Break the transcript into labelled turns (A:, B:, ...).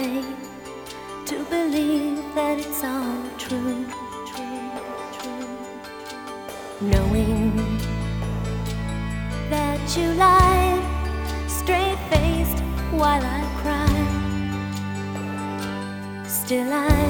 A: way to believe that it's all true, knowing that you lied straight-faced while I cried. Still I